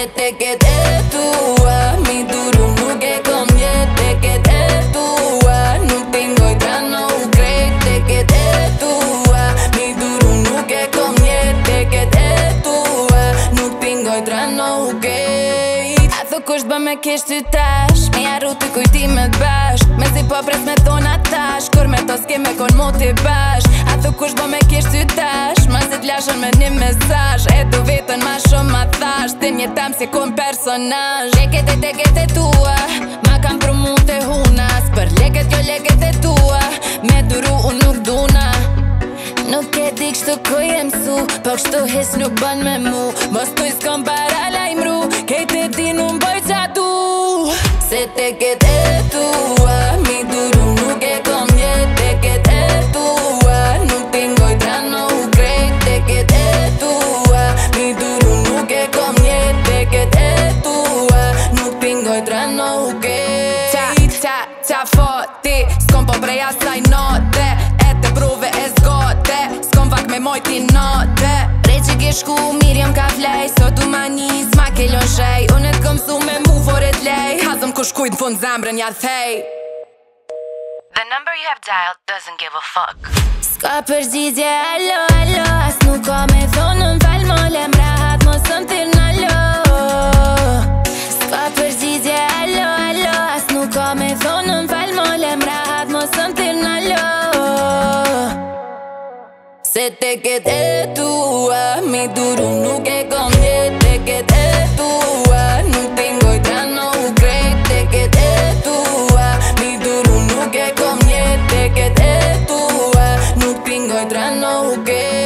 Se te quedé tua, mi duru nuk e kom jet. Te quedé tua, nuk pingoj tra no u krejt. Te quedé tua, mi duru nuk e kom jet. Te quedé tua, nuk pingoj tra no u krejt. A thë kusht bë me kish ty tash, me jarru ty kujtimet bashk. Me si po pres me thona tash, kur me to s'ke me kon moti bash. A thë kusht bë me kish ty tash, ma si t'lashën me një mesazh. E du vetën ma shumë ma thash, ti mjetam si kun personazh. Leket e tua, ma kam promu te hunas. Për leket jo leket e tua, me duru unë nuk duna. Nuk e di kështu ku jem su, po kështu his nuk bën me mu. Mos kuj s'kom para lajmru, kejt e di nuk mboj qa du. Se te quedé tua, mi duru nuk e kom jet. Te quedé tua, nuk pingoj tra no u krejt. Te quedé tua, mi duru nuk e kom jet. Te quedé tua, nuk pingoj tra no u krejt. Qa foti, s'kom po prej asaj note. E te pruve e zgote, s'kom vak me mojti note. Prej që ke shku mirë jam ka flej, sot u ma nis, ma ke lon shej. Unë e t'kom su me mu fore t'lej, hazëm ku shkujt n'fund zemrën jarthej. The number you have dialed doesn't give a fuck. S'ka përgjigje, alo, alo, as nuk ka me thonë m'fal mo lemra hat mos m'thirn alo. S'ka përgjigje, alo, alo, as nuk ka me thonë m'fal mo lemra hat mos m'thirn alo. Se te quedé tua, mi duru nuk e kom jet. Te quedé tua, nuk pingoj tra no u krejt. Te quedé tua, mi duru nuk e kom jet. Te quedé tua, nuk pingoj tra no u krejt.